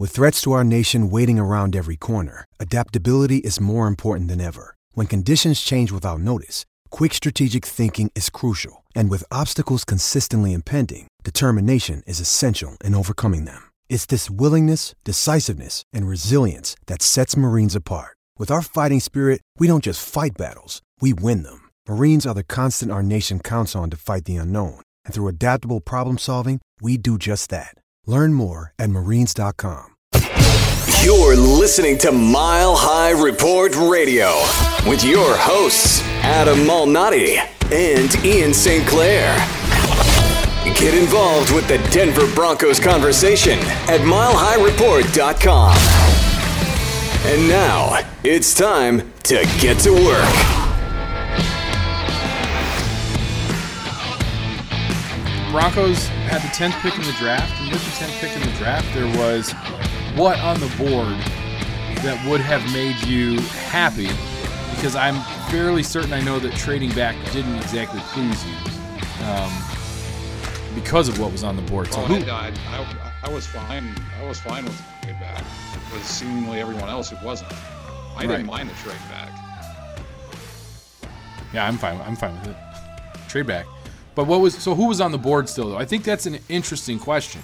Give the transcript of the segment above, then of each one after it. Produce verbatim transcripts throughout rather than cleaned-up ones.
With threats to our nation waiting around every corner, adaptability is more important than ever. When conditions change without notice, quick strategic thinking is crucial. And with obstacles consistently impending, determination is essential in overcoming them. It's this willingness, decisiveness, and resilience that sets Marines apart. With our fighting spirit, we don't just fight battles, we win them. Marines are the constant our nation counts on to fight the unknown. And through adaptable problem solving, we do just that. Learn more at marines dot com. You're listening to Mile High Report Radio with your hosts, Adam Malnati and Ian Saint Clair. Get involved with the Denver Broncos conversation at mile high report dot com. And now, it's time to get to work. Broncos had the tenth pick in the draft, and with the tenth pick in the draft, there was what on the board that would have made you happy? Because I'm fairly certain I know that trading back didn't exactly please you um, because of what was on the board. So oh, who? I, I, I was fine. I was fine with the trade back. With seemingly everyone else who wasn't. I didn't Right. mind the trade back. Yeah, I'm fine. I'm fine with it. Trade back. But what was so? Who was on the board still, though? I think that's an interesting question.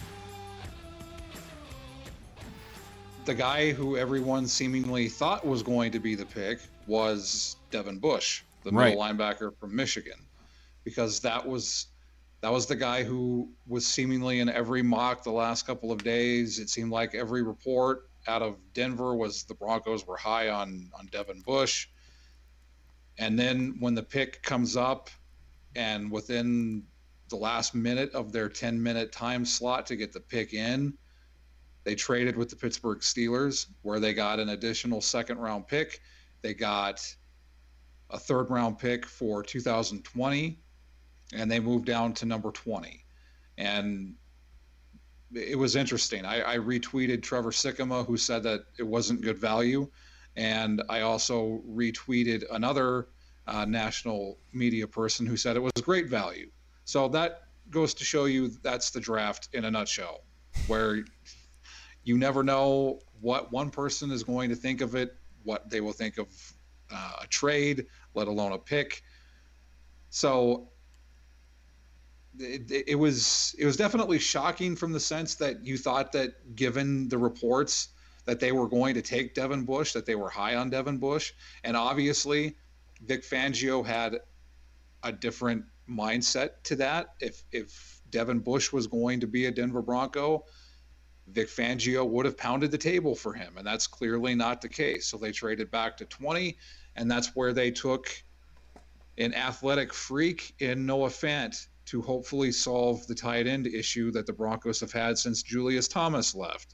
The guy who everyone seemingly thought was going to be the pick was Devin Bush, the Right. middle linebacker from Michigan, because that was that was the guy who was seemingly in every mock the last couple of days. It seemed like every report out of Denver was the Broncos were high on on Devin Bush. And then when the pick comes up, and within the last minute of their ten-minute time slot to get the pick in, they traded with the Pittsburgh Steelers, where they got an additional second-round pick. They got a third-round pick for two thousand twenty, and they moved down to number twenty. And it was interesting. I, I retweeted Trevor Sikkema, who said that it wasn't good value, and I also retweeted another uh, national media person who said it was great value. So that goes to show you that's the draft in a nutshell, where you never know what one person is going to think of it, what they will think of uh, a trade, let alone a pick. So it, it was it was definitely shocking from the sense that you thought that, given the reports, that they were going to take Devin Bush, that they were high on Devin Bush. And obviously, Vic Fangio had a different mindset to that. If if Devin Bush was going to be a Denver Bronco, Vic Fangio would have pounded the table for him, and that's clearly not the case. So they traded back to twenty, and that's where they took an athletic freak in Noah Fant to hopefully solve the tight end issue that the Broncos have had since Julius Thomas left.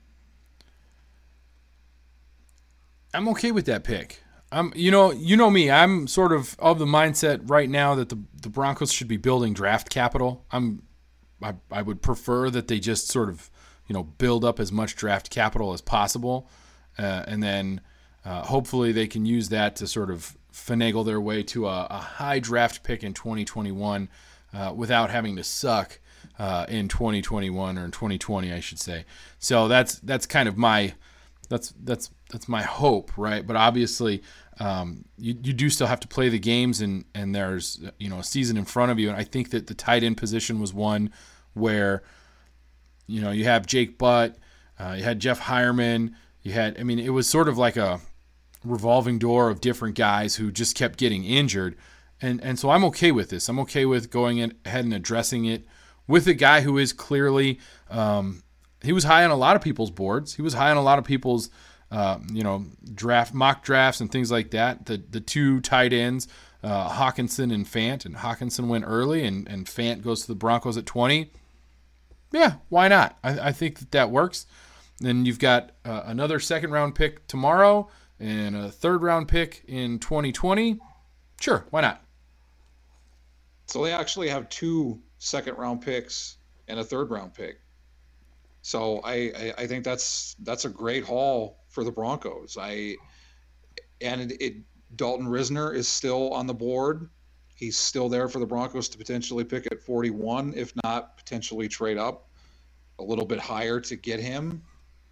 I'm okay with that pick. I'm, you know, you know me. I'm sort of of the mindset right now that the the Broncos should be building draft capital. I'm, I, I would prefer that they just sort of, you know, build up as much draft capital as possible, uh, and then uh, hopefully they can use that to sort of finagle their way to a, a high draft pick in twenty twenty-one uh, without having to suck uh, in twenty twenty-one or in twenty twenty, I should say. So that's that's kind of my that's that's that's my hope, right? But obviously, um, you you do still have to play the games, and and there's, you know, a season in front of you. And I think that the tight end position was one where, you know, you have Jake Butt, uh, you had Jeff Hireman, you had, I mean, it was sort of like a revolving door of different guys who just kept getting injured. And and so I'm okay with this. I'm okay with going in, ahead and addressing it with a guy who is clearly, um, he was high on a lot of people's boards. He was high on a lot of people's, uh, you know, draft, mock drafts and things like that. The the two tight ends, uh, Hawkinson and Fant, and Hawkinson went early, and, and Fant goes to the Broncos at twenty. Yeah, why not? I, I think that that works. Then you've got uh, another second-round pick tomorrow and a third-round pick in twenty twenty. Sure, why not? So they actually have two second-round picks and a third-round pick. So I, I, I think that's that's a great haul for the Broncos. I and it, it Dalton Risner is still on the board. He's still there for the Broncos to potentially pick at forty-one, if not potentially trade up a little bit higher to get him.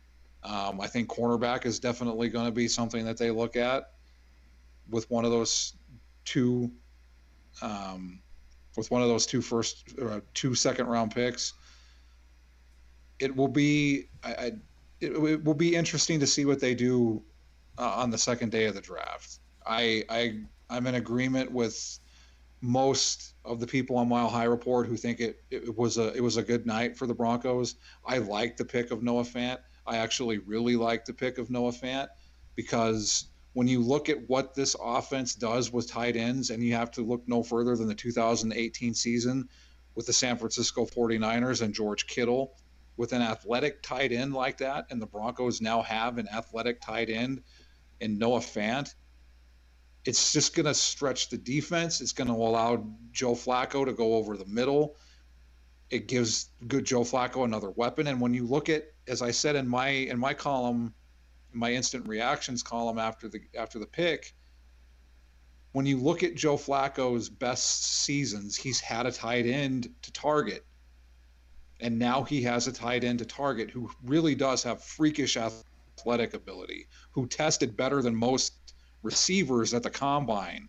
Um, I think cornerback is definitely going to be something that they look at with one of those two, um, with one of those two first, uh, two second round picks. It will be, I, I it, it will be interesting to see what they do uh, on the second day of the draft. I, I, I'm in agreement with most of the people on Mile High Report who think it, it was a, it was a good night for the Broncos. I like the pick of Noah Fant. I actually really like the pick of Noah Fant because when you look at what this offense does with tight ends, and you have to look no further than the two thousand eighteen season with the San Francisco forty-niners and George Kittle, with an athletic tight end like that, and the Broncos now have an athletic tight end in Noah Fant, it's just going to stretch the defense. It's going to allow Joe Flacco to go over the middle. It gives good Joe Flacco another weapon. And when you look at, as I said in my in my column, in my instant reactions column after the after the pick, when you look at Joe Flacco's best seasons, he's had a tight end to target. And now he has a tight end to target who really does have freakish athletic ability, who tested better than most receivers at the combine.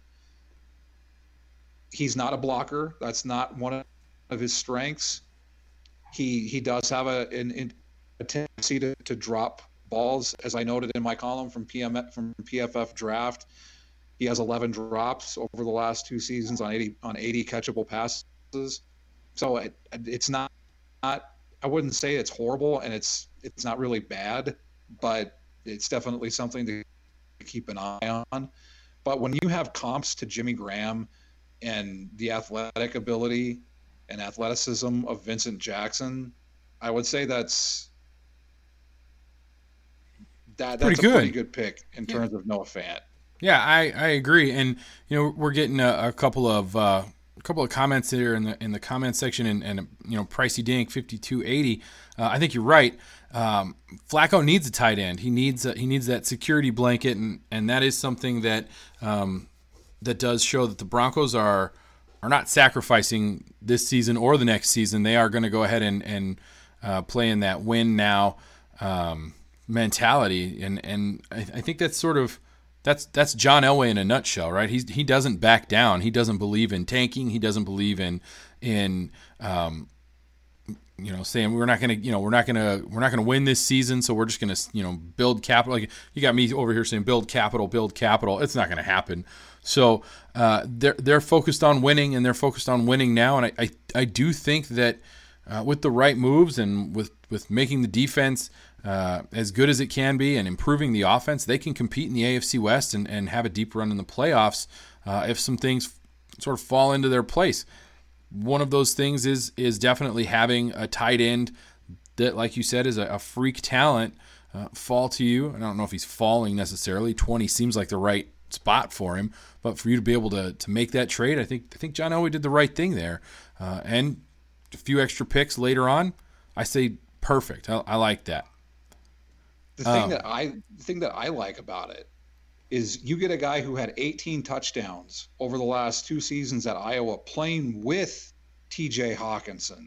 He's not a blocker. That's not one of his strengths. He he does have a, an, a tendency to, to drop balls, as I noted in my column from P M from P F F Draft. He has eleven drops over the last two seasons on eighty on eighty catchable passes. So it, it's not, not I wouldn't say it's horrible, and it's it's not really bad, but it's definitely something to keep an eye on. But when you have comps to Jimmy Graham and the athletic ability and athleticism of Vincent Jackson, I would say that's that that's pretty a good. pretty good pick in Yeah. terms of Noah Fant. Yeah, I, I agree, and you know we're getting a, a couple of uh, a couple of comments here in the in the comment section, and, and you know Pricey Dink fifty-two eighty. Uh, I think you're right. Um, Flacco needs a tight end. He needs a, he needs that security blanket, and, and that is something that um, that does show that the Broncos are are not sacrificing this season or the next season. They are going to go ahead and and uh, play in that win now um, mentality, and and I, I think that's sort of. That's that's John Elway in a nutshell, right? He's he doesn't back down. He doesn't believe in tanking. He doesn't believe in in um, you know saying we're not gonna you know we're not gonna we're not gonna win this season, so we're just gonna you know build capital. Like you got me over here saying build capital, build capital. It's not gonna happen. So uh, they're they're focused on winning, and they're focused on winning now. And I I, I do think that uh, with the right moves and with with making the defense Uh, as good as it can be and improving the offense, they can compete in the A F C West and, and have a deep run in the playoffs uh, if some things sort of fall into their place. One of those things is is definitely having a tight end that, like you said, is a, a freak talent uh, fall to you. I don't know if he's falling necessarily. twenty seems like the right spot for him, but for you to be able to to make that trade, I think I think John Elway did the right thing there. Uh, and a few extra picks later on, I say perfect. I, I like that. The thing Um, that I the thing that I like about it is you get a guy who had eighteen touchdowns over the last two seasons at Iowa playing with T J Hawkinson.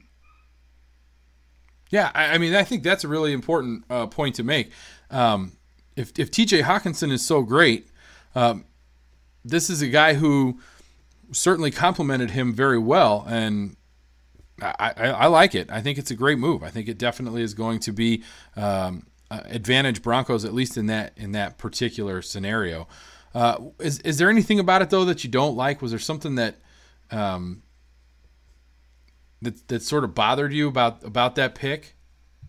Yeah, I, I mean, I think that's a really important uh, point to make. Um, if if T J Hawkinson is so great, um, this is a guy who certainly complimented him very well, and I, I, I like it. I think it's a great move. I think it definitely is going to be um, uh, advantage Broncos, at least in that in that particular scenario. Uh, is is there anything about it though that you don't like? Was there something that um, that that sort of bothered you about about that pick?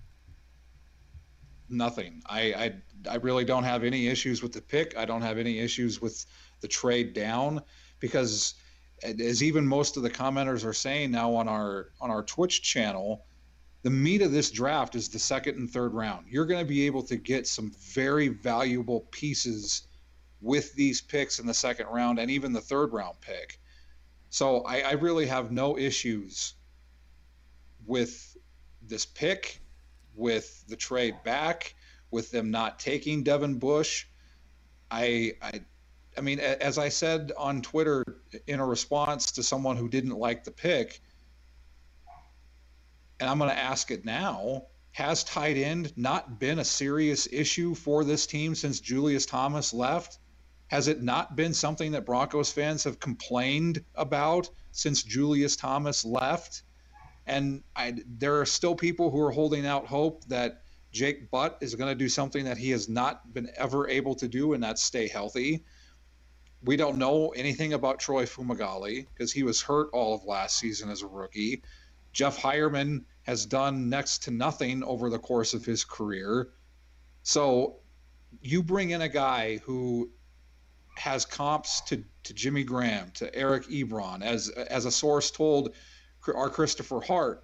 Nothing. I, I I really don't have any issues with the pick. I don't have any issues with the trade down, because as even most of the commenters are saying now on our on our Twitch channel, the meat of this draft is the second and third round. You're going to be able to get some very valuable pieces with these picks in the second round and even the third round pick. So I, I really have no issues with this pick, with the trade back, with them not taking Devin Bush. I, I, I mean, as I said on Twitter in a response to someone who didn't like the pick, and I'm going to ask it now, has tight end not been a serious issue for this team since Julius Thomas left? Has it not been something that Broncos fans have complained about since Julius Thomas left? And I, there are still people who are holding out hope that Jake Butt is going to do something that he has not been ever able to do, and that's stay healthy. We don't know anything about Troy Fumagalli because he was hurt all of last season as a rookie. Jeff Hireman has done next to nothing over the course of his career. So you bring in a guy who has comps to, to Jimmy Graham, to Eric Ebron, as as a source told our Christopher Hart.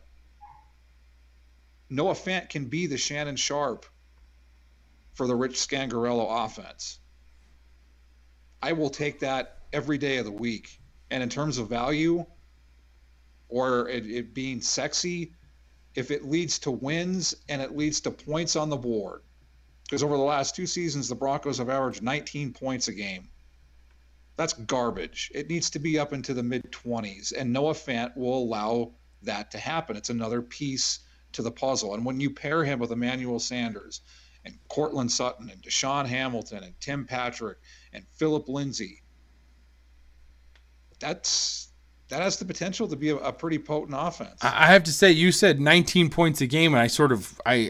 Noah Fant can be the Shannon Sharp for the Rich Scangarello offense. I will take that every day of the week. And in terms of value or it, it being sexy, if it leads to wins and it leads to points on the board, because over the last two seasons, the Broncos have averaged nineteen points a game. That's garbage. It needs to be up into the mid-twenties, and Noah Fant will allow that to happen. It's another piece to the puzzle. And when you pair him with Emmanuel Sanders and Cortland Sutton and Deshaun Hamilton and Tim Patrick and Philip Lindsay, that's that has the potential to be a, a pretty potent offense. I have to say, you said nineteen points a game, and I sort of I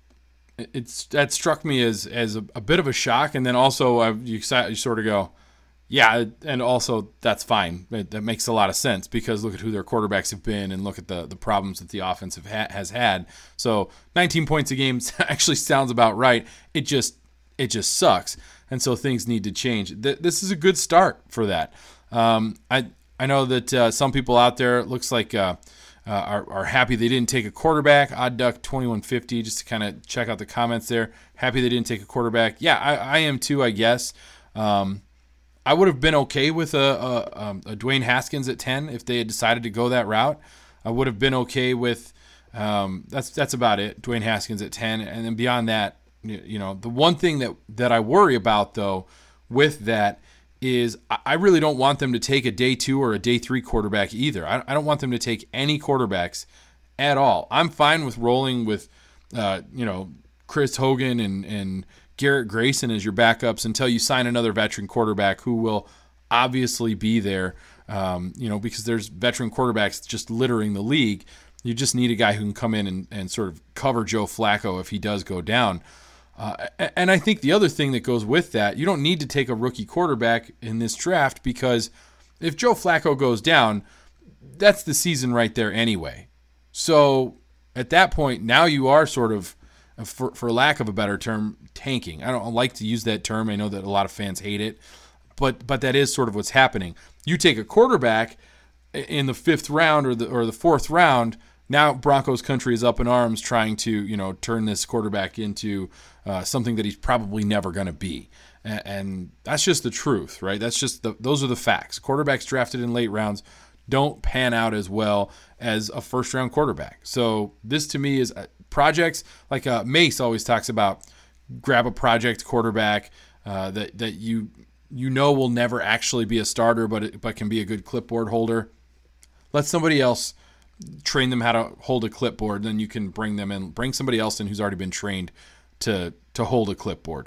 it's that struck me as as a, a bit of a shock, and then also uh, you, you sort of go, yeah, and also that's fine. It, that makes a lot of sense because look at who their quarterbacks have been and look at the, the problems that the offense have ha- has had. So nineteen points a game actually sounds about right. It just it just sucks, and so things need to change. Th- this is a good start for that. Um, I I know that uh, some people out there, it looks like uh, uh, are are happy they didn't take a quarterback. Odd Duck twenty-one fifty, just to kind of check out the comments there. Happy they didn't take a quarterback. Yeah, I, I am too, I guess. Um, I would have been okay with a, a, a Dwayne Haskins at ten if they had decided to go that route. I would have been okay with um, that's that's about it. Dwayne Haskins at ten, and then beyond that, you know, the one thing that that I worry about though with that is I really don't want them to take a day two or a day three quarterback either. I, I don't want them to take any quarterbacks at all. I'm fine with rolling with uh, you know Chris Hogan and and. Garrett Grayson as your backups until you sign another veteran quarterback who will obviously be there, um, you know, because there's veteran quarterbacks just littering the league. You just need a guy who can come in and, and sort of cover Joe Flacco if he does go down. Uh, and I think the other thing that goes with that, you don't need to take a rookie quarterback in this draft because if Joe Flacco goes down, that's the season right there anyway. So at that point, now you are sort of, For, for lack of a better term, tanking. I don't like to use that term. I know that a lot of fans hate it, but but that is sort of what's happening. You take a quarterback in the fifth round or the or the fourth round. Now Broncos country is up in arms, trying to you know turn this quarterback into uh, something that he's probably never going to be, and, and that's just the truth, right? That's just the those are the facts. Quarterbacks drafted in late rounds don't pan out as well as a first round quarterback. So this to me is. A, Projects like uh, Mace always talks about, grab a project quarterback uh, that that you you know will never actually be a starter, but it, but can be a good clipboard holder. Let somebody else train them how to hold a clipboard, then you can bring them in. Bring somebody else in who's already been trained to to hold a clipboard.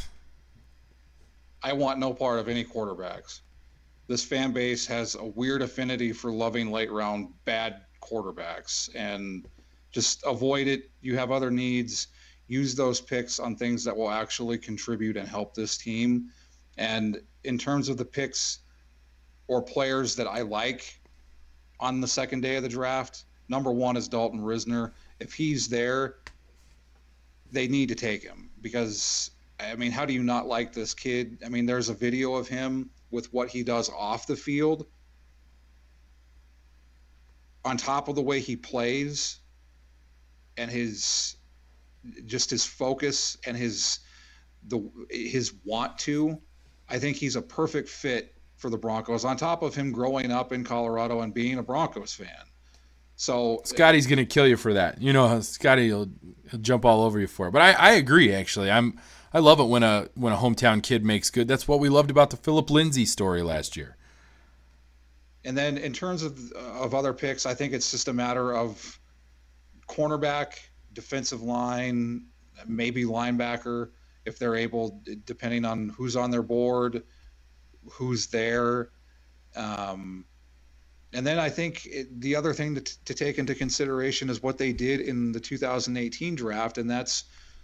I want no part of any quarterbacks. This fan base has a weird affinity for loving late round bad quarterbacks, and just avoid it. You have other needs. Use those picks on things that will actually contribute and help this team. And in terms of the picks or players that I like on the second day of the draft, number one is Dalton Risner. If he's there, they need to take him because, I mean, how do you not like this kid? I mean, there's a video of him with what he does off the field. On top of the way he plays, and his just his focus and his the his want to, I think he's a perfect fit for the Broncos. On top of him growing up in Colorado and being a Broncos fan, so Scotty's gonna kill you for that. You know, Scotty will he'll jump all over you for it. But I, I agree. Actually, I'm I love it when a when a hometown kid makes good. That's what we loved about the Philip Lindsay story last year. And then in terms of of other picks, I think it's just a matter of cornerback, defensive line, maybe linebacker, if they're able, depending on who's on their board, who's there. Um, and then I think it, the other thing to, to take into consideration is what they did in the two thousand eighteen draft, and that's,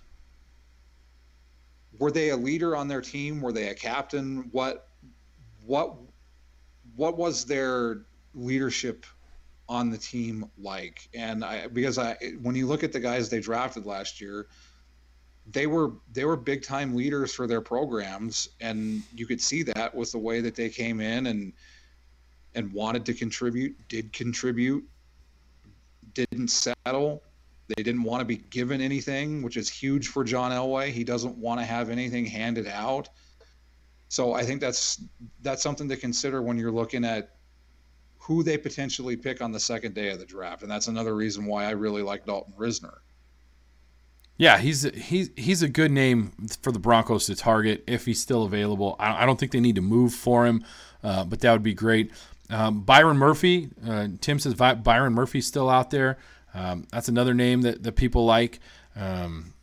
were they a leader on their team? Were they a captain? What, what, what was their leadership on the team like? And I, because I, when you look at the guys they drafted last year, they were, they were big time leaders for their programs. And you could see that with the way that they came in and, and wanted to contribute, did contribute, didn't settle. They didn't want to be given anything, which is huge for John Elway. He doesn't want to have anything handed out. So I think that's, that's something to consider when you're looking at who they potentially pick on the second day of the draft. And that's another reason why I really like Dalton Risner. Yeah, he's he's he's a good name for the Broncos to target if he's still available. I don't think they need to move for him, uh, but that would be great. Um, Byron Murphy, uh, Tim says Byron Murphy's still out there. Um, that's another name that, that people like. Um,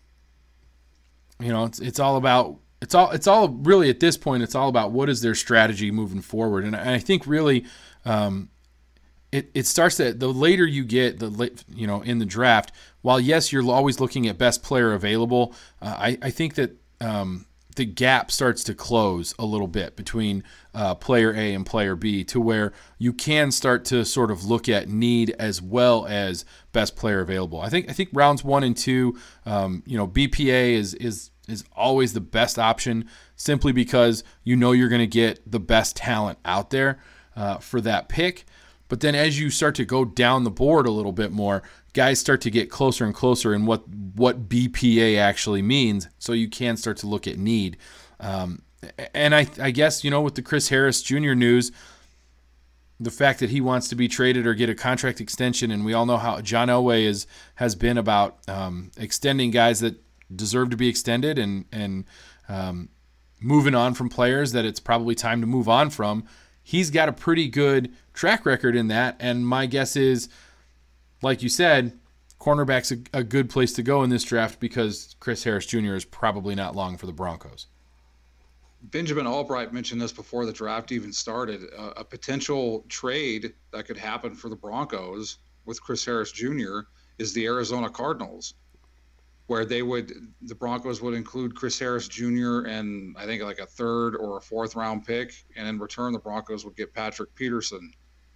you know, it's it's all about it's all it's all really at this point. It's all about what is their strategy moving forward, and I, and I think really. Um, It it starts that the later you get, the late, you know, in the draft. While yes, you're always looking at best player available. Uh, I I think that um, the gap starts to close a little bit between uh, player A and player B, to where you can start to sort of look at need as well as best player available. I think I think rounds one and two, um, you know, B P A is is is always the best option, simply because you know you're going to get the best talent out there uh, for that pick. But then as you start to go down the board a little bit more, guys start to get closer and closer in what, what B P A actually means, so you can start to look at need. Um, and I, I guess, you know, with the Chris Harris Junior news, the fact that he wants to be traded or get a contract extension, and we all know how John Elway is, has been about um, extending guys that deserve to be extended and, and um, moving on from players that it's probably time to move on from. He's got a pretty good track record in that, and my guess is, like you said, cornerback's a, a good place to go in this draft because Chris Harris Junior is probably not long for the Broncos. Benjamin Albright mentioned this before the draft even started. Uh, a potential trade that could happen for the Broncos with Chris Harris Junior is the Arizona Cardinals, where they would, the Broncos would include Chris Harris Junior and I think like a third or a fourth round pick. And in return, the Broncos would get Patrick Peterson.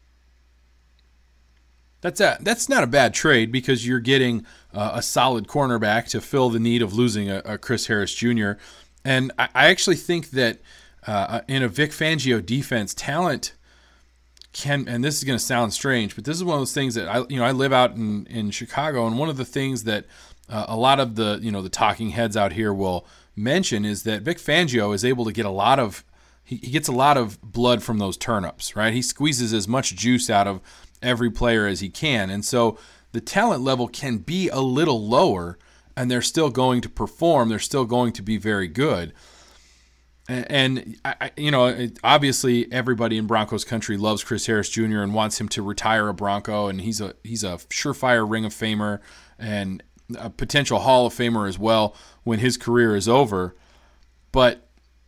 That's a, that's not a bad trade, because you're getting uh, a solid cornerback to fill the need of losing a, a Chris Harris Junior And I, I actually think that uh, in a Vic Fangio defense, talent can, and this is going to sound strange, but this is one of those things that I, you know, I live out in, in Chicago, and one of the things that Uh, a lot of the, you know, the talking heads out here will mention is that Vic Fangio is able to get a lot of, he, he gets a lot of blood from those turnips, right? He squeezes as much juice out of every player as he can. And so the talent level can be a little lower, and they're still going to perform. They're still going to be very good. And, and I, you know, obviously everybody in Broncos country loves Chris Harris Junior and wants him to retire a Bronco. And he's a, he's a surefire Ring of Famer and a potential Hall of Famer as well when his career is over. But,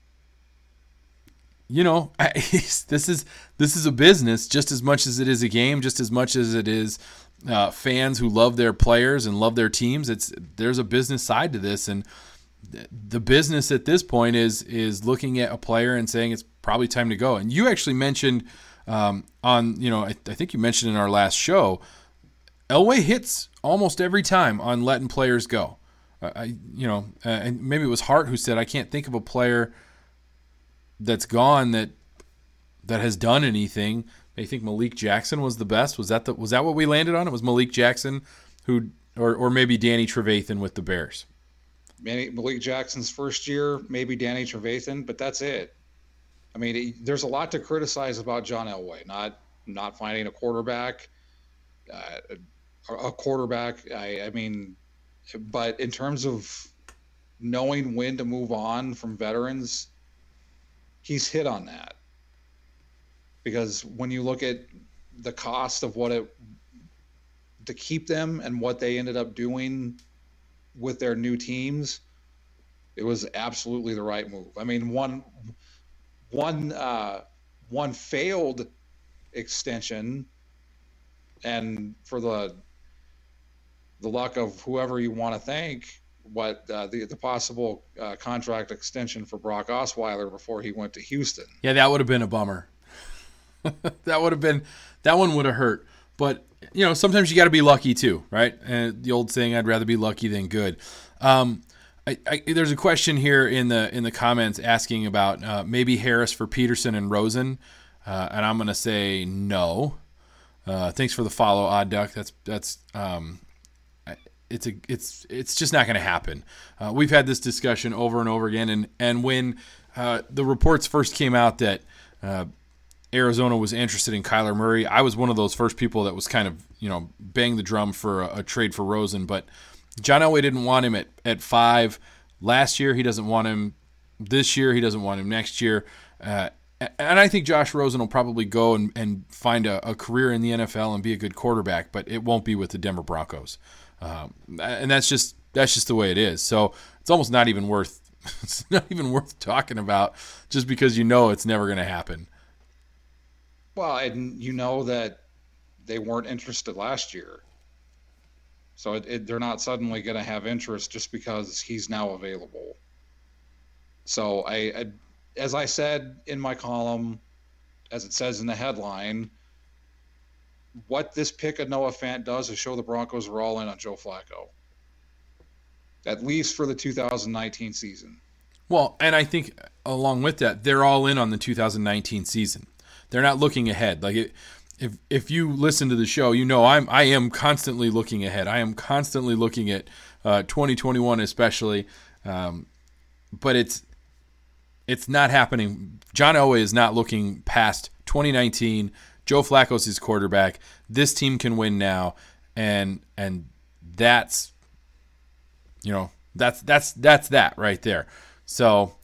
you know, I, this is this is a business just as much as it is a game, just as much as it is uh, fans who love their players and love their teams. It's there's a business side to this, and the business at this point is is looking at a player and saying it's probably time to go. And you actually mentioned um, on, you know, I, I think you mentioned in our last show, Elway hits almost every time on letting players go. Uh, I, you know, uh, and maybe it was Hart who said, I can't think of a player that's gone that that has done anything. I think Malik Jackson was the best. Was that the was that what we landed on? It was Malik Jackson, who, or or maybe Danny Trevathan with the Bears. Malik Jackson's first year, maybe Danny Trevathan, but that's it. I mean, it, there's a lot to criticize about John Elway, not not finding a quarterback. Uh, a quarterback, I, I mean, but in terms of knowing when to move on from veterans, he's hit on that. Because when you look at the cost of what it, to keep them and what they ended up doing with their new teams, it was absolutely the right move. I mean, one one uh, one failed extension, and for the the luck of whoever you want to thank, what uh, the the possible uh, contract extension for Brock Osweiler before he went to Houston. Yeah, that would have been a bummer. that would have been that one would have hurt. But you know, sometimes you got to be lucky too, right? And the old saying, "I'd rather be lucky than good." Um, I, I, there's a question here in the in the comments asking about uh, maybe Harris for Peterson and Rosen, uh, and I'm going to say no. Uh, thanks for the follow, Odd Duck. That's that's um, it's a it's it's just not going to happen. Uh, we've had this discussion over and over again, and and when uh, the reports first came out that uh, Arizona was interested in Kyler Murray, I was one of those first people that was kind of, you know, bang the drum for a, a trade for Rosen. But John Elway didn't want him at, at five last year. He doesn't want him this year. He doesn't want him next year. Uh, and I think Josh Rosen will probably go and, and find a, a career in the N F L and be a good quarterback, but it won't be with the Denver Broncos. Um, and that's just that's just the way it is. So it's almost not even worth it's not even worth talking about, just because you know it's never going to happen. Well, and you know that they weren't interested last year. So it, it, they're not suddenly going to have interest just because he's now available. So I, I, as I said in my column, as it says in the headline, what this pick of Noah Fant does is show the Broncos are all in on Joe Flacco, at least for the two thousand nineteen season. Well, and I think along with that, they're all in on the two thousand nineteen season. They're not looking ahead. Like it, if if you listen to the show, you know I'm I am constantly looking ahead. I am constantly looking at uh, twenty twenty-one, especially. Um, but it's it's not happening. John Elway is not looking past twenty nineteen. Joe Flacco's his quarterback. This team can win now, and and that's you know that's that's that's that right there. So.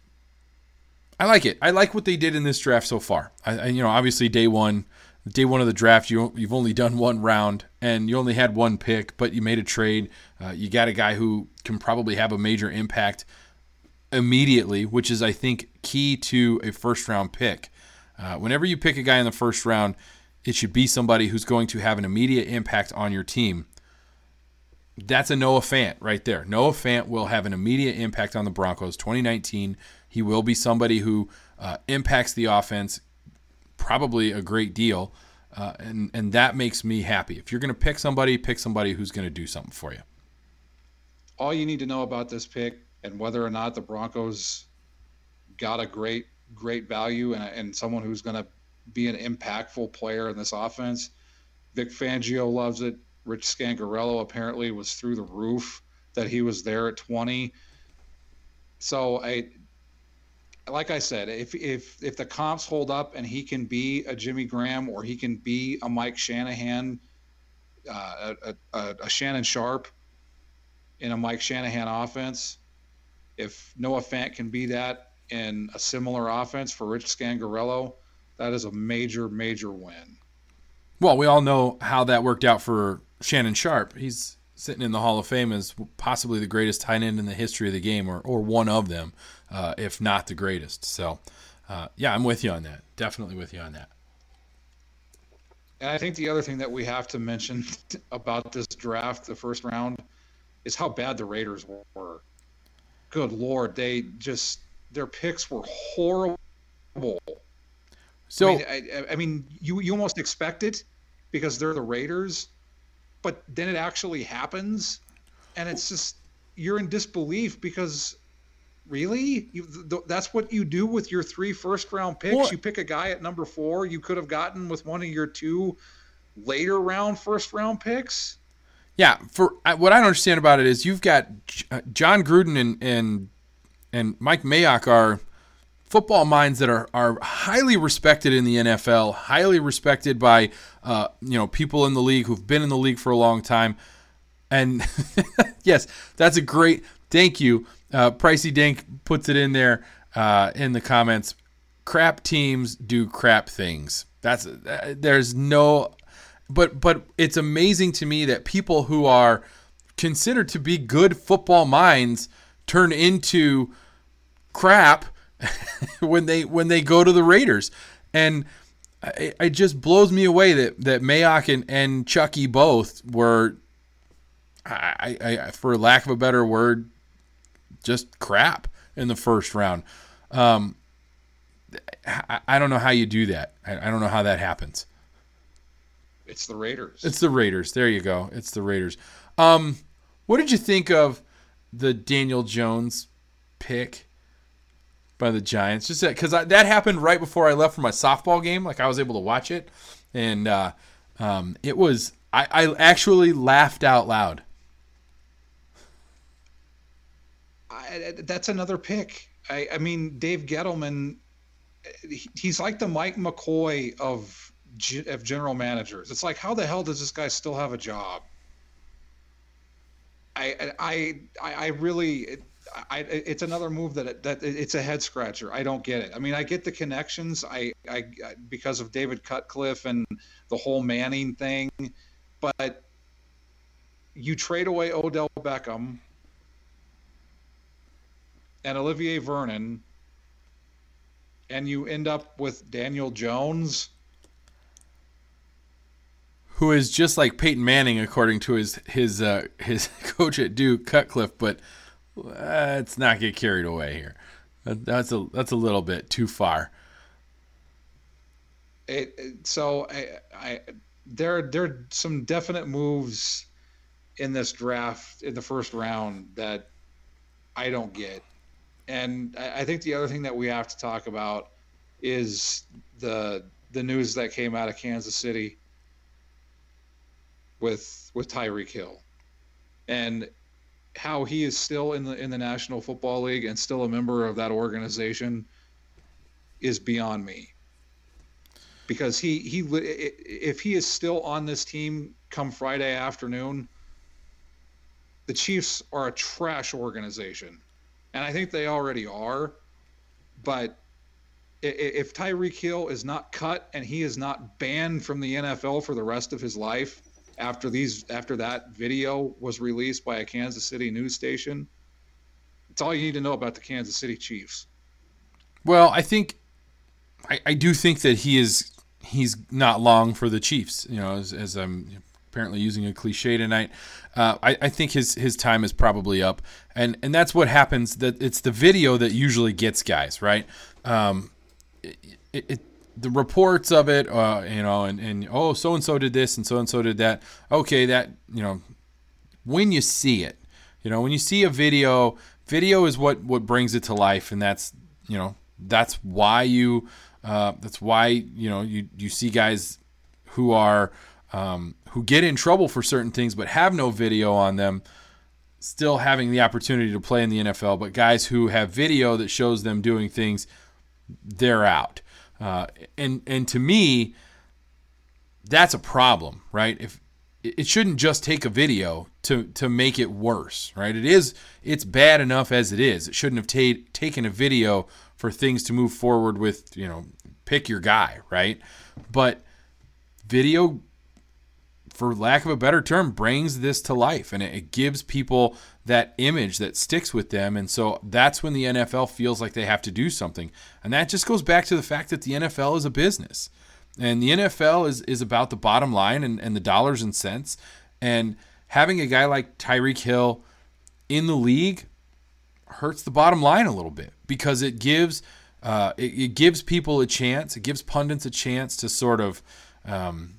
I like it. I like what they did in this draft so far. I, I, you know, obviously day one, day one of the draft, you you've only done one round and you only had one pick, but you made a trade. Uh, you got a guy who can probably have a major impact immediately, which is, I think, key to a first round pick. Uh, whenever you pick a guy in the first round, it should be somebody who's going to have an immediate impact on your team. That's a Noah Fant right there. Noah Fant will have an immediate impact on the Broncos. twenty nineteen, he will be somebody who uh, impacts the offense probably a great deal, uh, and, and that makes me happy. If you're going to pick somebody, pick somebody who's going to do something for you. All you need to know about this pick and whether or not the Broncos got a great, great value and, and someone who's going to be an impactful player in this offense, Vic Fangio loves it. Rich Scangarello apparently was through the roof that he was there at twenty. So I, like I said, if if if the comps hold up and he can be a Jimmy Graham or he can be a Mike Shanahan, uh, a, a, a Shannon Sharp in a Mike Shanahan offense, if Noah Fant can be that in a similar offense for Rich Scangarello, that is a major, major win. Well, we all know how that worked out for Shannon Sharp. He's sitting in the Hall of Fame as possibly the greatest tight end in the history of the game, or or one of them, uh, if not the greatest. So, uh, yeah, I'm with you on that. Definitely with you on that. And I think the other thing that we have to mention about this draft, the first round, is how bad the Raiders were. Good Lord, they just their picks were horrible. So I mean, I, I mean, you you almost expect it because they're the Raiders, but then it actually happens, and it's just you're in disbelief because really, you, th- that's what you do with your three first round picks. What? You pick a guy at number four you could have gotten with one of your two later round first round picks. Yeah, for what I don't understand about it is you've got uh, John Gruden and and and Mike Mayock are football minds that are are highly respected in the N F L, highly respected by uh, you know people in the league who've been in the league for a long time. And yes, that's a great thank you. Uh, Pricey Dink puts it in there uh, in the comments. Crap teams do crap things. That's uh, there's no. But but it's amazing to me that people who are considered to be good football minds turn into crap when they when they go to the Raiders. And it, it just blows me away that that Mayock and, and Chucky both were, I, I, for lack of a better word, just crap in the first round. Um, I, I don't know how you do that. I, I don't know how that happens. It's the Raiders. It's the Raiders. There you go. It's the Raiders. Um, what did you think of the Daniel Jones pick by the Giants? Just because that, that happened right before I left for my softball game. Like, I was able to watch it, and uh, um, it was I, I actually laughed out loud. I, that's another pick. I, I mean, Dave Gettleman, he, he's like the Mike McCoy of of general managers. It's like, how the hell does this guy still have a job? I I I, I really, I, it's another move that that it's a head scratcher. I don't get it. I mean, I get the connections. I I because of David Cutcliffe and the whole Manning thing, but you trade away Odell Beckham and Olivier Vernon, and you end up with Daniel Jones, who is just like Peyton Manning, according to his his uh, his coach at Duke, Cutcliffe. But let's not get carried away here. That's a that's a little bit too far. It, it, so I, I there there are some definite moves in this draft in the first round that I don't get. And I think the other thing that we have to talk about is the the news that came out of Kansas City with with Tyreek Hill, and how he is still in the in the National Football League and still a member of that organization is beyond me. Because he he if he is still on this team come Friday afternoon, the Chiefs are a trash organization. And I think they already are, but if Tyreek Hill is not cut and he is not banned from the N F L for the rest of his life after these after that video was released by a Kansas City news station, it's all you need to know about the Kansas City Chiefs. Well, I think I, I do think that he is he's not long for the Chiefs. You know, as, as I'm apparently using a cliche tonight. Uh, I, I think his his time is probably up, and and that's what happens. That it's the video that usually gets guys, right. Um, it, it, the reports of it, uh, you know, and, and oh, so and so did this and so and so did that. Okay, that you know, when you see it, you know, when you see a video, video is what what brings it to life, and that's you know that's why you uh, that's why you know you you see guys who are. Um, who get in trouble for certain things but have no video on them still having the opportunity to play in the N F L, but guys who have video that shows them doing things, they're out. Uh, and and to me, that's a problem, right? If it shouldn't just take a video to to make it worse, right? It is it's bad enough as it is. It shouldn't have ta- taken a video for things to move forward with, you know, pick your guy, right? But video, for lack of a better term, brings this to life, and it gives people that image that sticks with them. And so that's when the N F L feels like they have to do something. And that just goes back to the fact that the N F L is a business, and the N F L is, is about the bottom line and, and the dollars and cents. And having a guy like Tyreek Hill in the league hurts the bottom line a little bit, because it gives, uh, it, it gives people a chance. It gives pundits a chance to sort of, um,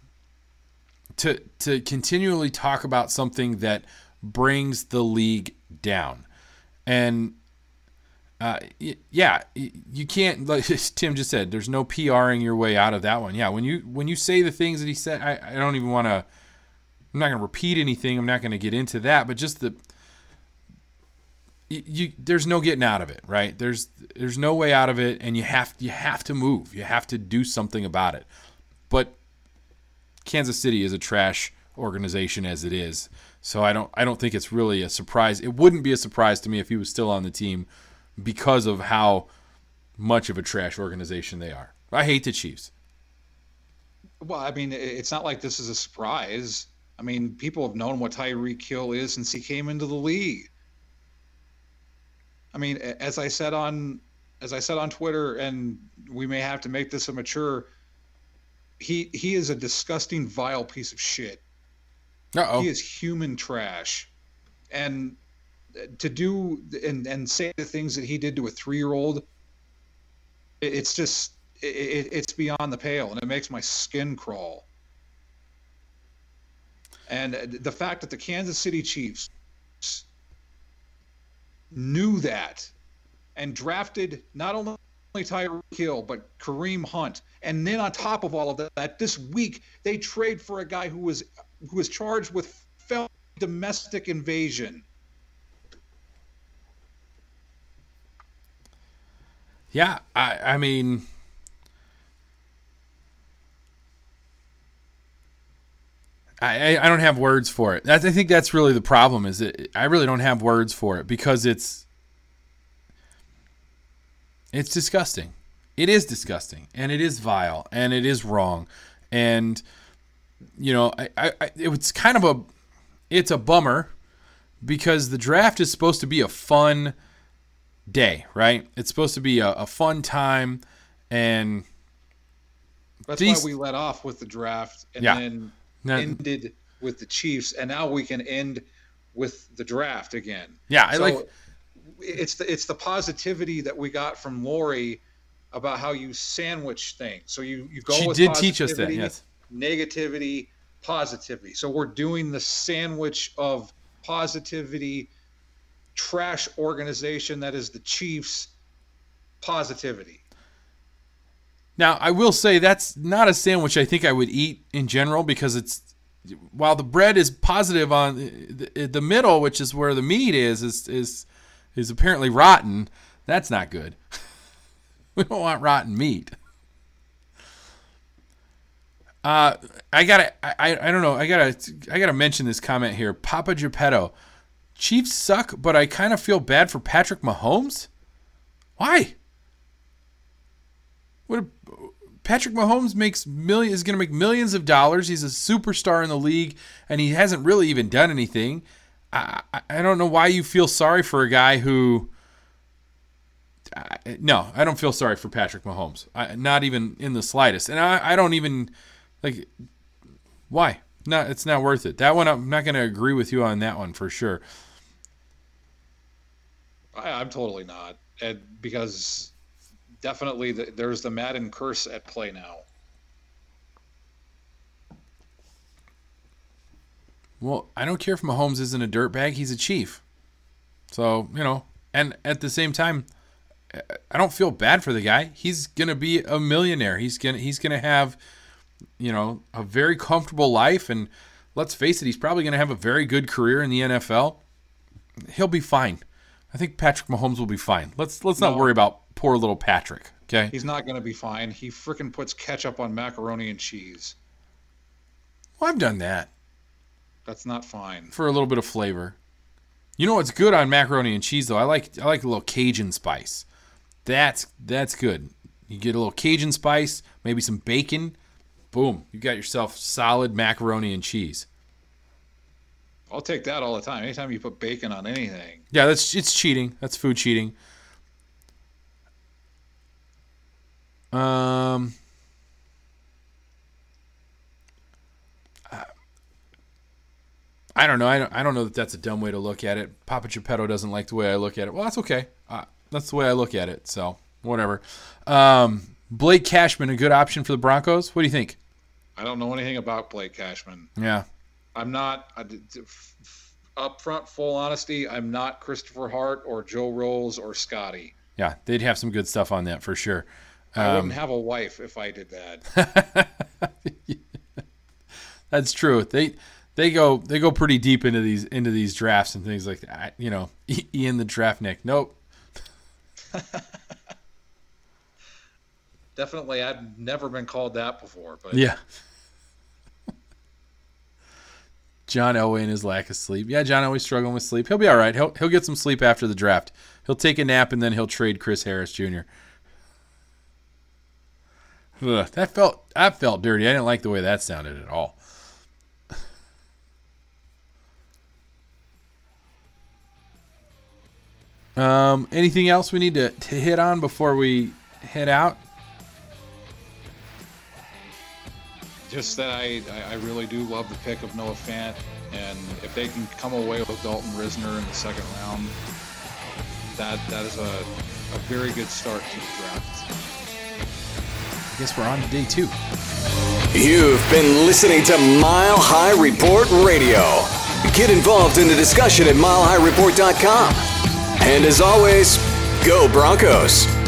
to to continually talk about something that brings the league down. And uh, yeah, you can't, like Tim just said, there's no PRing your way out of that one. Yeah, when you when you say the things that he said, I, I don't even want to, I'm not going to repeat anything. I'm not going to get into that, but just the, you, you there's no getting out of it, right? There's there's no way out of it, and you have you have to move. You have to do something about it. But Kansas City is a trash organization as it is, so I don't I don't think it's really a surprise. It wouldn't be a surprise to me if he was still on the team, because of how much of a trash organization they are. I hate the Chiefs. Well, I mean, it's not like this is a surprise. I mean, people have known what Tyreek Hill is since he came into the league. I mean, as I said on as I said on Twitter, and we may have to make this a mature, he he is a disgusting, vile piece of shit. Uh-oh. He is human trash. And to do and, and say the things that he did to a three-year-old, it's just it, it's beyond the pale, and it makes my skin crawl. And the fact that the Kansas City Chiefs knew that and drafted not only Tyreek Hill but Kareem Hunt, and then on top of all of that, this week they trade for a guy who was who was charged with felony domestic invasion. Yeah, I, I mean, I, I don't have words for it. That's, I think that's really the problem. Is that I really don't have words for it because it's it's disgusting. It is disgusting, and it is vile, and it is wrong, and you know, I, I it's kind of a it's a bummer because the draft is supposed to be a fun day, right? It's supposed to be a, a fun time, and that's these, why we let off with the draft and yeah. then now, ended with the Chiefs, and now we can end with the draft again. Yeah, I so like it's the it's the positivity that we got from Lori about how you sandwich things. So you you go she with did teach us that, yes. Negativity, positivity. So we're doing the sandwich of positivity, trash organization that is the Chiefs, positivity. Now, I will say that's not a sandwich I think I would eat in general because it's while the bread is positive on the, the middle, which is where the meat is, is is is apparently rotten. That's not good. We don't want rotten meat. Uh, I gotta, I, I don't know, I gotta, I gotta mention this comment here. Papa Geppetto, Chiefs suck, but I kind of feel bad for Patrick Mahomes. Why? What? A, Patrick Mahomes makes million is gonna make millions of dollars. He's a superstar in the league, and he hasn't really even done anything. I, I, I don't know why you feel sorry for a guy who. I, no, I don't feel sorry for Patrick Mahomes. I, not even in the slightest, and I, I don't even. Like, why? No, it's not worth it. That one, I'm not going to agree with you on that one for sure. I, I'm totally not, and because definitely the, there's the Madden curse at play now. Well, I don't care if Mahomes isn't a dirtbag. He's a Chief. So, you know, and at the same time, I don't feel bad for the guy. He's going to be a millionaire. He's going to he's going to have, you know, a very comfortable life, and let's face it, he's probably going to have a very good career in the N F L. He'll be fine. I think Patrick Mahomes will be fine. Let's let's not no, worry about poor little Patrick, okay? He's not going to be fine. He freaking puts ketchup on macaroni and cheese. Well, I've done that. That's not fine. For a little bit of flavor. You know what's good on macaroni and cheese, though? I like I like a little Cajun spice. That's that's good. You get a little Cajun spice, maybe some bacon. Boom, you got yourself solid macaroni and cheese. I'll take that all the time. Anytime you put bacon on anything. Yeah, that's it's cheating. That's food cheating. Um, I don't know. I don't, I don't know that that's a dumb way to look at it. Papa Geppetto doesn't like the way I look at it. Well, that's okay. Uh, that's the way I look at it. So whatever. Um, Blake Cashman, a good option for the Broncos. What do you think? I don't know anything about Blake Cashman. Yeah. I'm not, up front, full honesty, I'm not Christopher Hart or Joe Rolls or Scotty. Yeah, they'd have some good stuff on that for sure. I um, wouldn't have a wife if I did that. That's true. They they go they go pretty deep into these into these drafts and things like that. You know, Ian the Draftnik. Nope. Definitely, I've never been called that before. But yeah. John Elway and his lack of sleep. Yeah, John Elway's struggling with sleep. He'll be all right. He'll he'll get some sleep after the draft. He'll take a nap and then he'll trade Chris Harris Junior Ugh, that felt that felt dirty. I didn't like the way that sounded at all. Um, anything else we need to, to hit on before we head out? Just that I, I really do love the pick of Noah Fant, and if they can come away with Dalton Risner in the second round, that that is a, a very good start to the draft. I guess we're on to day two. You've been listening to Mile High Report Radio. Get involved in the discussion at mile high report dot com. And as always, go Broncos.